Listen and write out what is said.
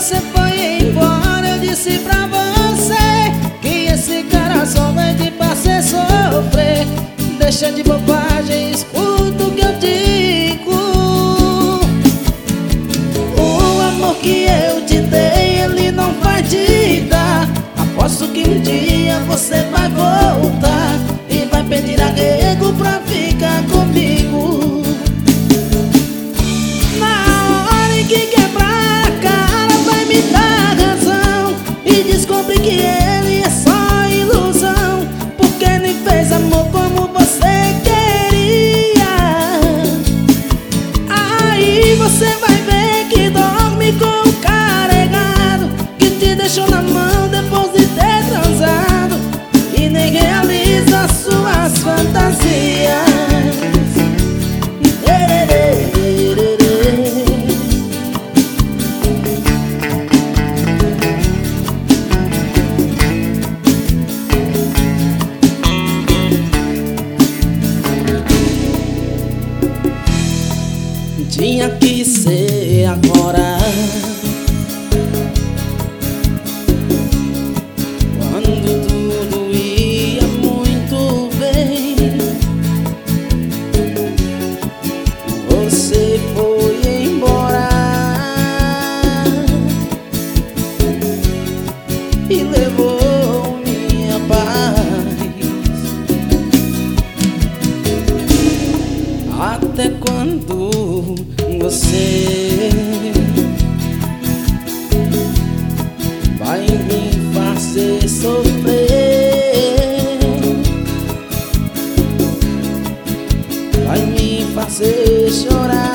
você foi embora, eu disse pra você que esse cara só vai te fazer sofrer. Deixa de bobagem, escuta o que eu digo. O amor que eu te dei, ele não vai te dar. Aposto que um dia você vai voltar e vai pedir arrego pra ficar comigo. Na hora em que quebrar a cara, vai me dar razão e descobrir que ele é só ilusão, porque nem fez amor como você queria. Aí você vai ver que dorme com o cara errado, que te deixou na mão depois de ter transado e nem realiza suas fantasias. Tinha que ser agora, quando tudo ia muito bem. Você foi embora e levou minha paz. Até quando você vai me fazer sofrer, vai me fazer chorar?